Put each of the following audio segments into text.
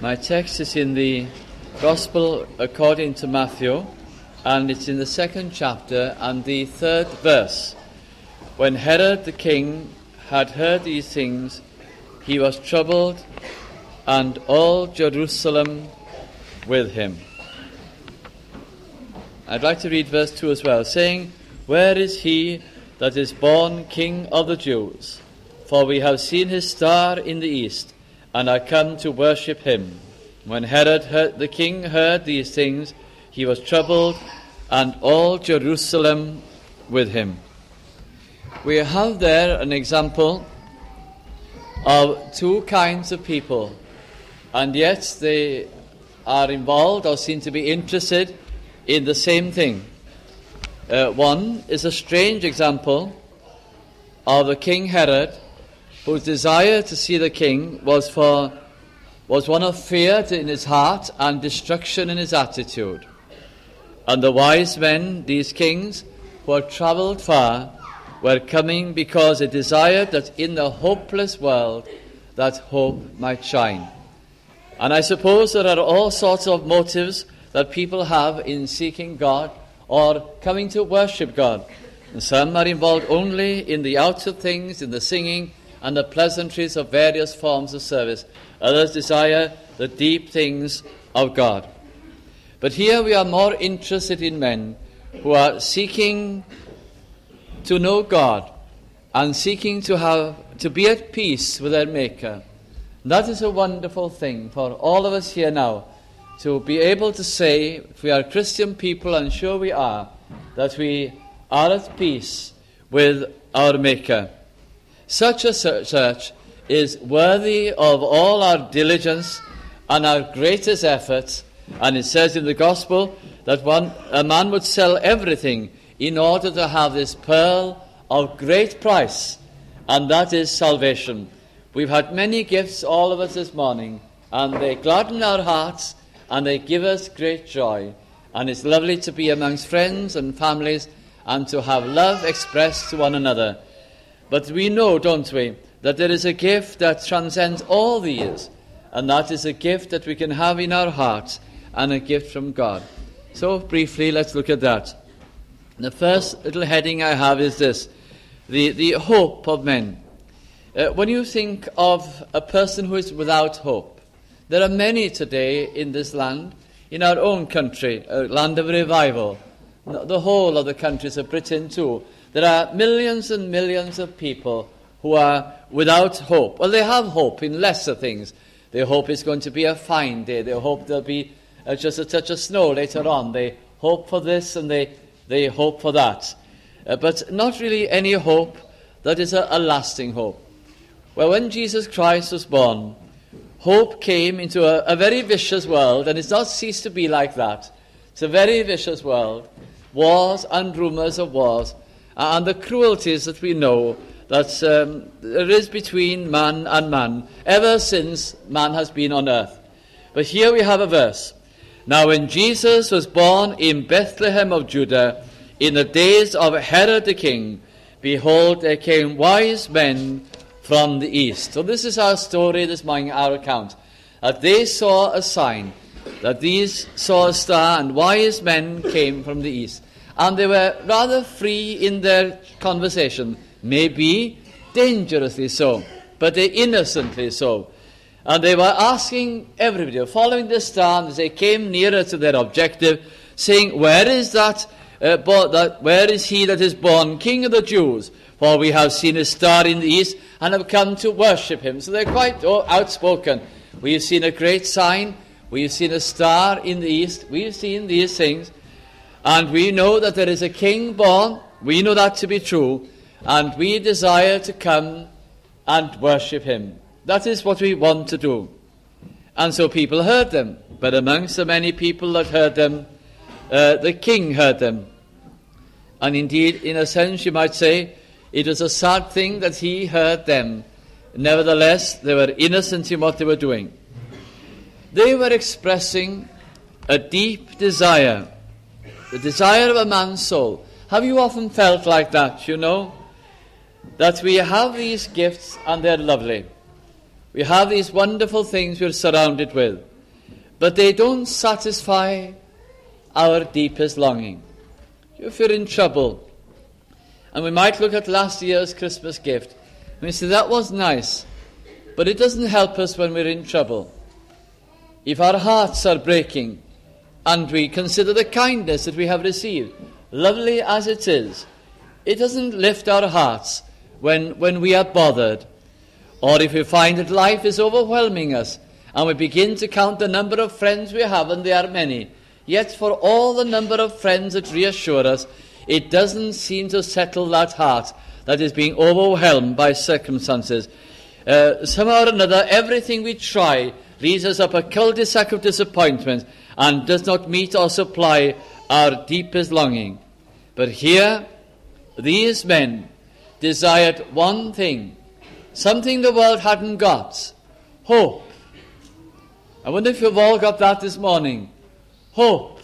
My text is in the Gospel according to Matthew, and it's in the 2nd chapter and the 3rd verse. When Herod the king had heard these things, he was troubled, and all Jerusalem with him. I'd like to read verse 2 as well, saying, "Where is he that is born King of the Jews? For we have seen his star in the east, and are come to worship him." When Herod the king heard these things, he was troubled, and all Jerusalem with him. We have there an example of two kinds of people, and yet they are involved or seem to be interested in the same thing. One is a strange example of the King Herod, whose desire to see the king was one of fear in his heart and destruction in his attitude. And the wise men, these kings, who had travelled far, were coming because they desired that in the hopeless world that hope might shine. And I suppose there are all sorts of motives that people have in seeking God or coming to worship God. And some are involved only in the outer things, in the singing and the pleasantries of various forms of service. Others desire the deep things of God. But here we are more interested in men who are seeking to know God and seeking to be at peace with their Maker. That is a wonderful thing for all of us here now, to be able to say, if we are Christian people, and sure we are, that we are at peace with our Maker. Such a church is worthy of all our diligence and our greatest efforts. And it says in the Gospel that a man would sell everything in order to have this pearl of great price, and that is salvation. We've had many gifts, all of us, this morning, and they gladden our hearts and they give us great joy. And it's lovely to be amongst friends and families and to have love expressed to one another. But we know, don't we, that there is a gift that transcends all these, and that is a gift that we can have in our hearts, and a gift from God. So briefly, let's look at that. The first little heading I have is this: the hope of men. When you think of a person who is without hope, there are many today in this land, in our own country, a land of revival, the whole of the countries of Britain too. There are millions and millions of people who are without hope. Well, they have hope in lesser things. They hope it's going to be a fine day. They hope there'll be just a touch of snow later on. They hope for this and they hope for that. But not really any hope that is a lasting hope. Well, when Jesus Christ was born, hope came into a very vicious world, and it's not ceased to be like that. It's a very vicious world. Wars and rumours of wars, and the cruelties that we know that there is between man and man ever since man has been on earth. But here we have a verse. "Now when Jesus was born in Bethlehem of Judah, in the days of Herod the king, behold, there came wise men from the east." So this is our story this morning, our account. That they saw a sign, that these saw a star, and wise men came from the east. And they were rather free in their conversation, maybe dangerously so, but they innocently so. And they were asking everybody, following the star, and as they came nearer to their objective, saying, "Where is where is he that is born King of the Jews? For we have seen his star in the east, and have come to worship him." So they're quite outspoken. "We've seen a great sign. We've seen a star in the east. We've seen these things. And we know that there is a king born. We know that to be true. And we desire to come and worship him. That is what we want to do." And so people heard them. But amongst the many people that heard them, the king heard them. And indeed, in a sense, you might say, it was a sad thing that he heard them. Nevertheless, they were innocent in what they were doing. They were expressing a deep desire, the desire of a man's soul. Have you often felt like that, you know? That we have these gifts and they're lovely. We have these wonderful things we're surrounded with. but they don't satisfy our deepest longing. If you're in trouble, and we might look at last year's Christmas gift, and we say, that was nice, but it doesn't help us when we're in trouble. If our hearts are breaking, and we consider the kindness that we have received, lovely as it is, it doesn't lift our hearts when we are bothered. Or if we find that life is overwhelming us, and we begin to count the number of friends we have, and they are many, yet for all the number of friends that reassure us, it doesn't seem to settle that heart that is being overwhelmed by circumstances. Somehow or another, everything we try leads us up a cul-de-sac of disappointment and does not meet or supply our deepest longing. But here, these men desired one thing, something the world hadn't got: hope. I wonder if you've all got that this morning. Hope.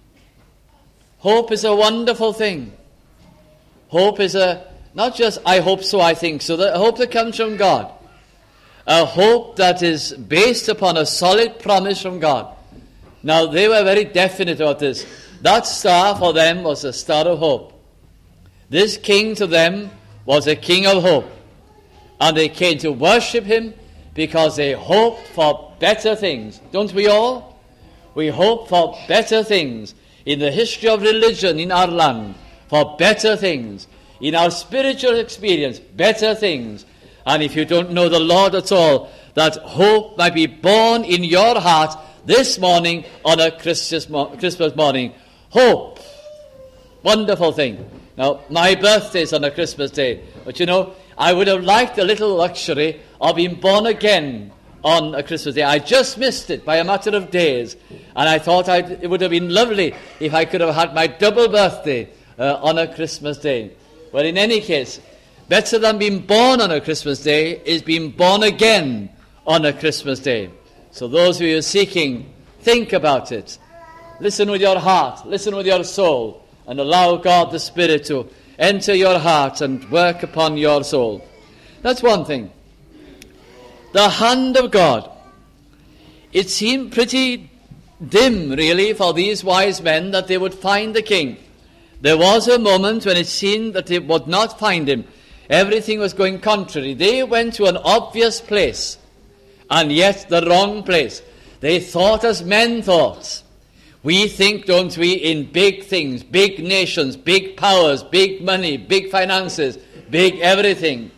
Hope is a wonderful thing. Hope is not just I hope so, I think so, the hope that comes from God. A hope that is based upon a solid promise from God. Now, they were very definite about this. That star for them was a star of hope. This king to them was a king of hope. And they came to worship him because they hoped for better things. Don't we all? We hope for better things in the history of religion in our land, for better things. In our spiritual experience, better things. And if you don't know the Lord at all, that hope might be born in your heart this morning on a Christmas morning. Hope. Wonderful thing. Now, my birthday is on a Christmas day. But you know, I would have liked a little luxury of being born again on a Christmas day. I just missed it by a matter of days. And I thought it would have been lovely if I could have had my double birthday on a Christmas day. Well, in any case, better than being born on a Christmas day is being born again on a Christmas day. So those of you seeking, think about it. Listen with your heart, listen with your soul, and allow God the Spirit to enter your heart and work upon your soul. That's one thing. The hand of God. It seemed pretty dim, really, for these wise men that they would find the king. There was a moment when it seemed that they would not find him. Everything was going contrary. They went to an obvious place, and yet the wrong place. They thought as men thought. We think, don't we, in big things, big nations, big powers, big money, big finances, big everything.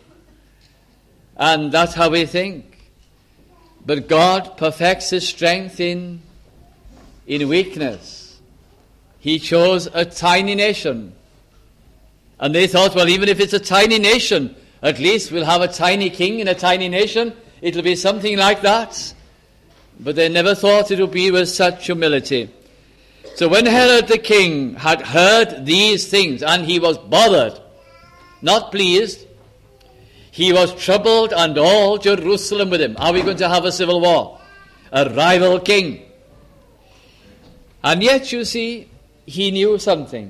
And that's how we think. But God perfects his strength in weakness. He chose a tiny nation. And they thought, well, even if it's a tiny nation, at least we'll have a tiny king in a tiny nation. It'll be something like that. But they never thought it would be with such humility. So when Herod the king had heard these things, and he was bothered, not pleased, he was troubled, and all Jerusalem with him. Are we going to have a civil war? A rival king. And yet, you see, he knew something.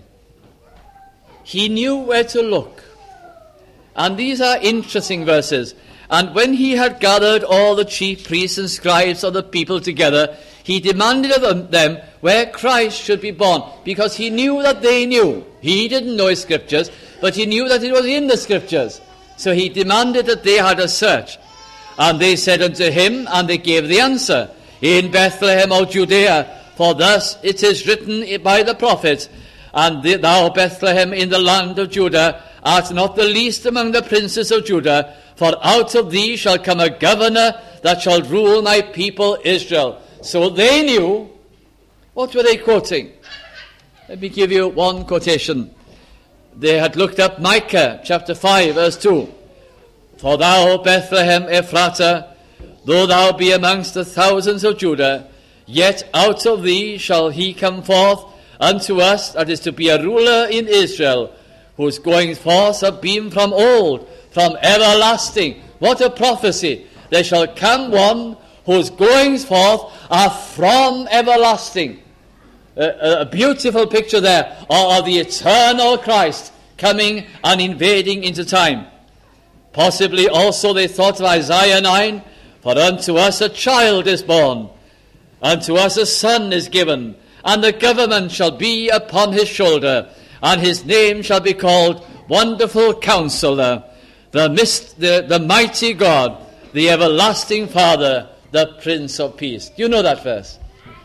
He knew where to look. And these are interesting verses. And when he had gathered all the chief priests and scribes of the people together, he demanded of them where Christ should be born, because he knew that they knew. He didn't know his scriptures, but he knew that it was in the scriptures. So he demanded that they had a search. And they said unto him, and they gave the answer, in Bethlehem of Judea, for thus it is written by the prophets, and thou, Bethlehem, in the land of Judah, art not the least among the princes of Judah, for out of thee shall come a governor that shall rule my people Israel. So they knew. What were they quoting? Let me give you one quotation. They had looked up Micah chapter 5 verse 2. For thou, Bethlehem Ephratah, though thou be amongst the thousands of Judah, yet out of thee shall he come forth unto us, that is to be a ruler in Israel, whose goings forth have been from old, from everlasting. What a prophecy! There shall come one whose goings forth are from everlasting. A beautiful picture there of the eternal Christ coming and invading into time. Possibly also they thought of Isaiah 9, for unto us a child is born, Unto us a son is given, and the government shall be upon his shoulder, and his name shall be called Wonderful Counselor, the Mighty God, the Everlasting Father, the Prince of Peace. Do you know that verse?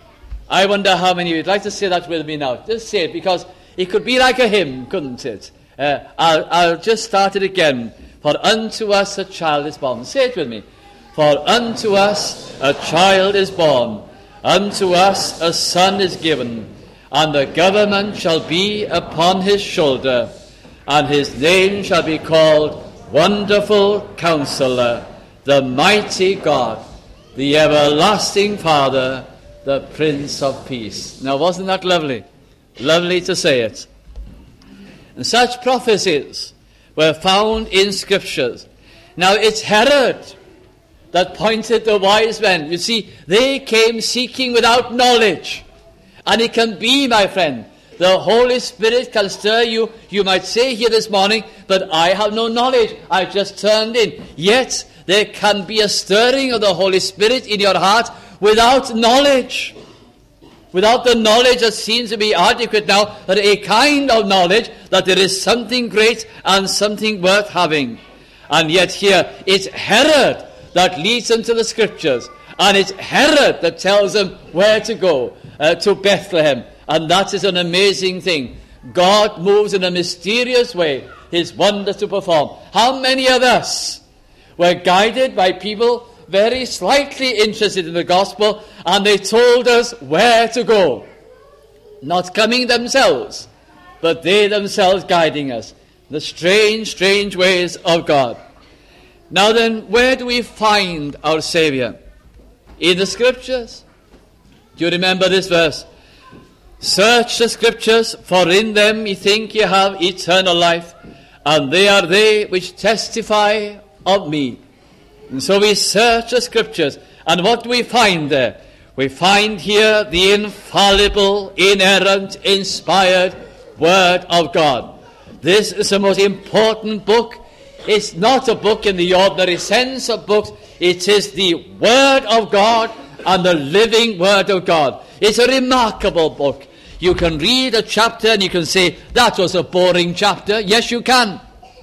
I wonder how many of you would like to say that with me now. Just say it, because it could be like a hymn, couldn't it? I'll just start it again. For unto us a child is born. Say it with me. For unto us a child is born, unto us a son is given, and the government shall be upon his shoulder, and his name shall be called Wonderful Counselor, the Mighty God, the Everlasting Father, the Prince of Peace. Now, wasn't that lovely? Lovely to say it. And such prophecies were found in Scriptures. Now, it's Herod that pointed the wise men. You see, they came seeking without knowledge. And it can be, my friend, the Holy Spirit can stir you. You might say here this morning, but I have no knowledge. I just turned in. Yet, there can be a stirring of the Holy Spirit in your heart without knowledge. Without the knowledge that seems to be adequate now, but a kind of knowledge that there is something great and something worth having. And yet here, it's Herod that leads them to the Scriptures. And it's Herod that tells them where to go, to Bethlehem. And that is an amazing thing. God moves in a mysterious way his wonders to perform. How many of us were guided by people very slightly interested in the gospel, and they told us where to go? Not coming themselves, but they themselves guiding us. The strange, strange ways of God. Now then, where do we find our Savior? In the Scriptures. Do you remember this verse? Search the Scriptures, for in them ye think ye have eternal life, and they are they which testify of me. And so we search the Scriptures, and what do we find there? We find here the infallible, inerrant, inspired Word of God. This is the most important book. It's not a book in the ordinary sense of books. It is the Word of God and the living Word of God. It's a remarkable book. You can read a chapter and you can say, that was a boring chapter. Yes, you can.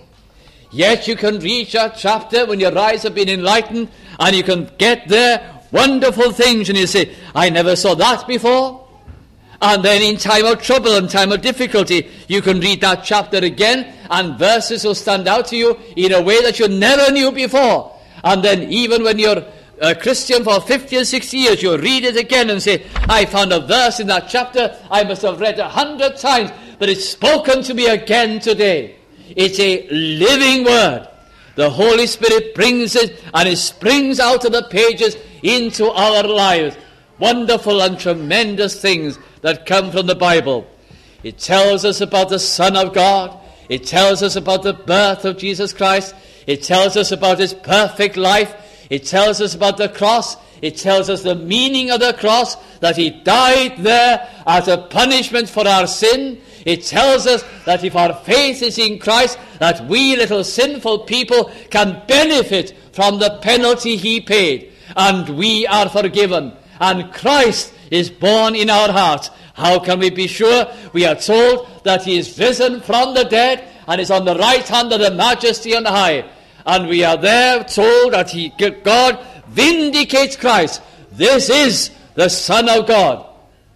Yet you can reach a chapter when your eyes have been enlightened, and you can get there wonderful things, and you say, I never saw that before. And then in time of trouble and time of difficulty, you can read that chapter again, and verses will stand out to you in a way that you never knew before. And then even when you're a Christian for 50 or 60 years, you'll read it again and say, I found a verse in that chapter I must have read 100 times, but it's spoken to me again today. It's a living Word. The Holy Spirit brings it, and it springs out of the pages into our lives. Wonderful and tremendous things that come from the Bible. It tells us about the Son of God. It tells us about the birth of Jesus Christ. It tells us about his perfect life. It tells us about the cross. It tells us the meaning of the cross, that he died there as a punishment for our sin. It tells us that if our faith is in Christ, that we little sinful people can benefit from the penalty he paid, and we are forgiven, and Christ is born in our hearts. How can we be sure? We are told that he is risen from the dead and is on the right hand of the Majesty on high. And we are there told that God vindicates Christ. This is the Son of God.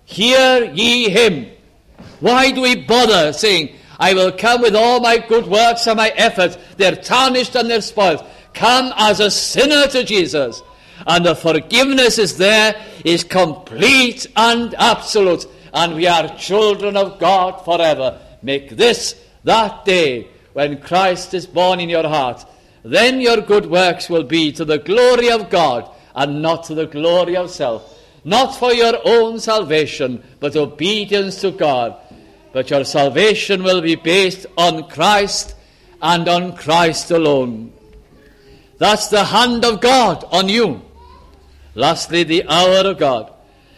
Hear ye him. Why do we bother saying, I will come with all my good works and my efforts? They're tarnished and they're spoiled. Come as a sinner to Jesus. And the forgiveness is there, is complete and absolute. And we are children of God forever. Make this that day when Christ is born in your heart. Then your good works will be to the glory of God and not to the glory of self. Not for your own salvation, but obedience to God. But your salvation will be based on Christ and on Christ alone. That's the hand of God on you. Lastly, the hour of God.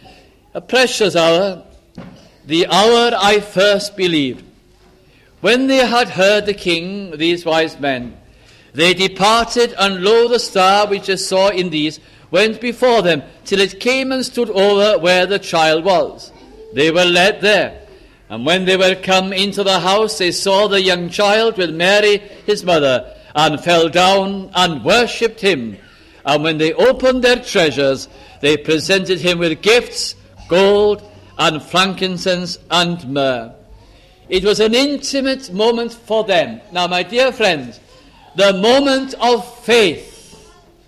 A precious hour, the hour I first believed. When they had heard the king, these wise men, they departed, and lo, the star which they saw in these went before them till it came and stood over where the child was. They were led there. And when they were come into the house, they saw the young child with Mary his mother, and fell down and worshipped him. And when they opened their treasures, they presented him with gifts, gold, and frankincense, and myrrh. It was an intimate moment for them. Now, my dear friends, the moment of faith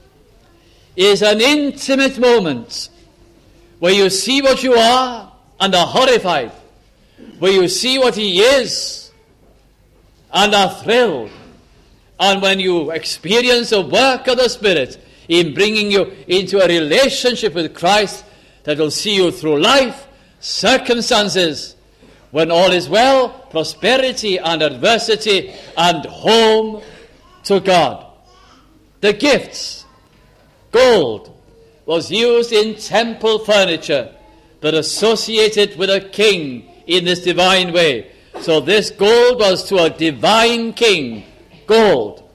is an intimate moment where you see what you are and are horrified, where you see what he is and are thrilled, and when you experience the work of the Spirit in bringing you into a relationship with Christ that will see you through life, circumstances, when all is well, prosperity and adversity, and home to God. The gifts, gold, was used in temple furniture, but associated with a king in this divine way. So this gold was to a divine king, gold.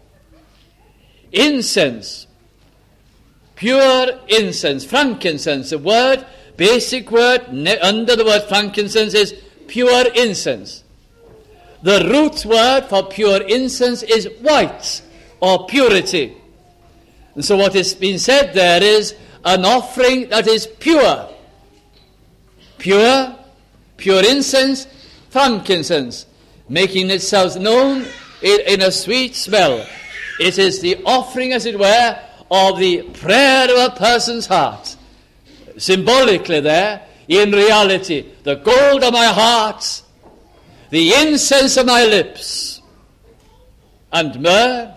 Incense, pure incense, frankincense. The word, basic word, under the word frankincense is pure incense. The root word for pure incense is white or purity. And so what is being said there is an offering that is pure. Pure incense, frankincense, making itself known in a sweet smell. It is the offering, as it were, of the prayer of a person's heart. Symbolically there, in reality, the gold of my heart, the incense of my lips, and myrrh.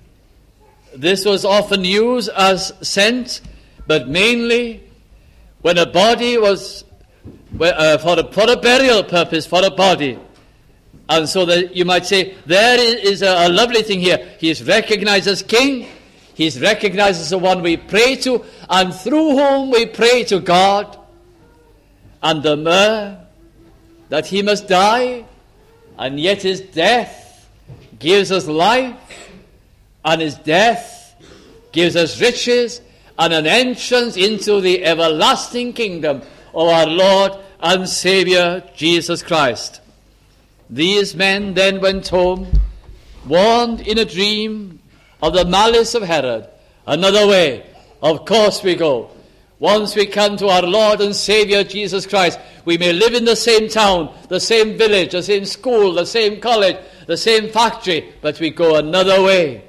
This was often used as scent, but mainly when a body was for a burial purpose, for a body. And so that you might say, there is a lovely thing here. He is recognized as king. He is recognized as the one we pray to, and through whom we pray to God. And the myrrh, that he must die, and yet his death gives us life, and his death gives us riches, and an entrance into the everlasting kingdom of our Lord and Saviour Jesus Christ. These men then went home, warned in a dream of the malice of Herod. Another way, of course we go. Once we come to our Lord and Saviour Jesus Christ, we may live in the same town, the same village, the same school, the same college, the same factory, but we go another way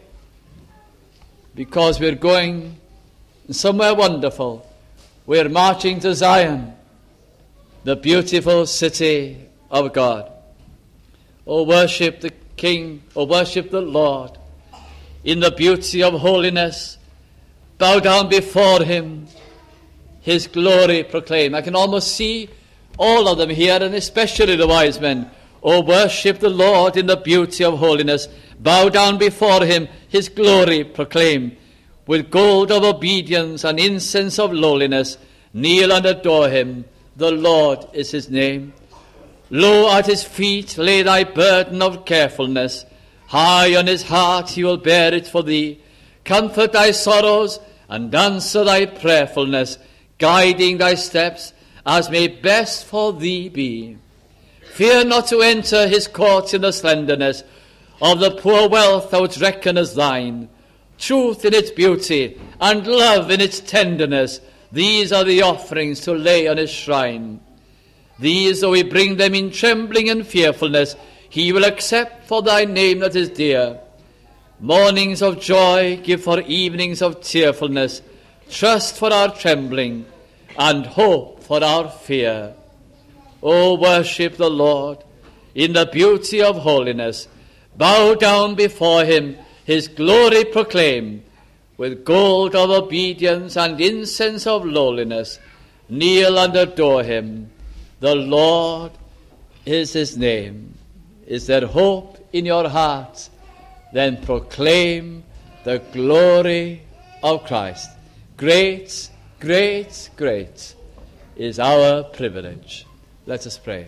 because we're going somewhere wonderful. We're marching to Zion, the beautiful city of God. Oh, worship the King, oh, worship the Lord in the beauty of holiness. Bow down before him, his glory proclaim. I can almost see all of them here, and especially the wise men. Oh, worship the Lord in the beauty of holiness. Bow down before him, his glory proclaim. With gold of obedience and incense of lowliness, kneel and adore him. The Lord is his name. Low at his feet lay thy burden of carefulness. High on his heart he will bear it for thee. Comfort thy sorrows and answer thy prayerfulness, guiding thy steps as may best for thee be. Fear not to enter his courts in the slenderness of the poor wealth thou wouldst reckon as thine. Truth in its beauty and love in its tenderness, these are the offerings to lay on his shrine. These, though we bring them in trembling and fearfulness, he will accept for thy name that is dear. Mornings of joy give for evenings of tearfulness, trust for our trembling, and hope for our fear. O worship the Lord in the beauty of holiness. Bow down before him, his glory proclaim. With gold of obedience and incense of lowliness, kneel and adore him. The Lord is his name. Is there hope in your heart? Then proclaim the glory of Christ. Great, great, great is our privilege. Let us pray.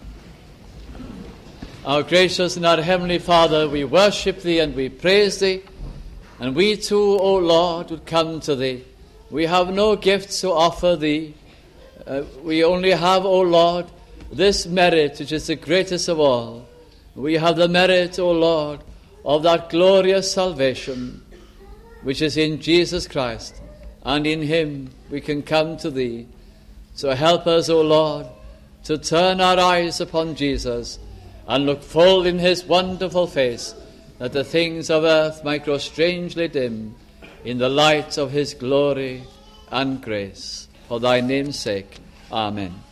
Our gracious and our heavenly Father, we worship thee and we praise thee. And we too, O Lord, would come to thee We have no gifts to offer thee. We only have, O Lord, this merit which is the greatest of all. We have the merit, O Lord, of that glorious salvation which is in Jesus Christ, and in him we can come to thee. So help us, O Lord, to turn our eyes upon Jesus and look full in his wonderful face, that the things of earth might grow strangely dim in the light of his glory and grace. For thy name's sake, amen.